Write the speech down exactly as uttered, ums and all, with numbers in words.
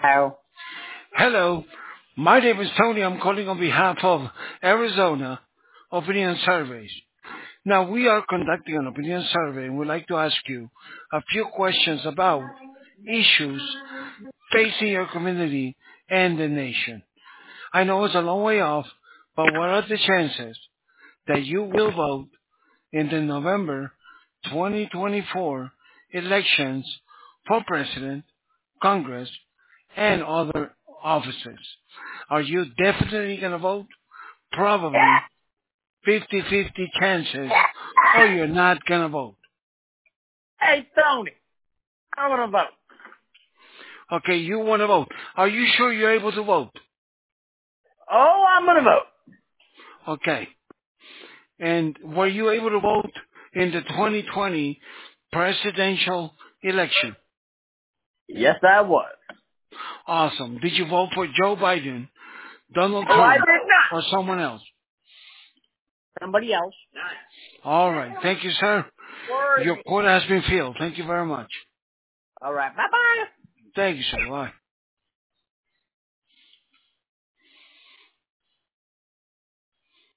Hello. Hello, my name is Tony. I'm calling on behalf of Arizona Opinion Surveys. Now, we are conducting an opinion survey and we'd like to ask you a few questions about issues facing your community and the nation. I know it's a long way off, but what are the chances that you will vote in the November twenty twenty-four elections for president, Congress, and other offices? Are you definitely going to vote? Probably fifty-fifty chances, or you're not going to vote. Hey, Tony. I'm gonna vote. Okay, you want to vote. Are you sure you're able to vote? Oh, I'm gonna vote. Okay. And were you able to vote in the twenty twenty presidential election? Yes, I was. Awesome. Did you vote for Joe Biden, Donald Oh, I Trump, did not. or someone else? Somebody else. All right. Thank you, sir. Where is Your it? quota has been filled. Thank you very much. All right. Bye bye. Thank you, sir. Bye.